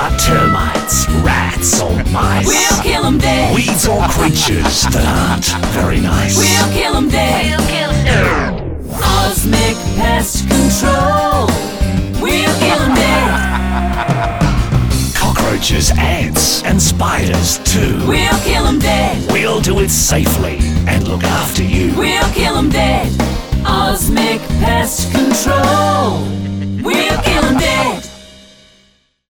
termites, rats or mice. We'll kill 'em dead. Weeds or creatures that aren't very nice. We'll kill 'em dead. We'll kill 'em dead. Osmic Pest Control. We'll kill 'em dead. Cockroaches, ants and spiders too. We'll kill 'em dead. We'll do it safely and look after you. We'll kill 'em dead. Osmic Pest Control. We'll kill 'em dead.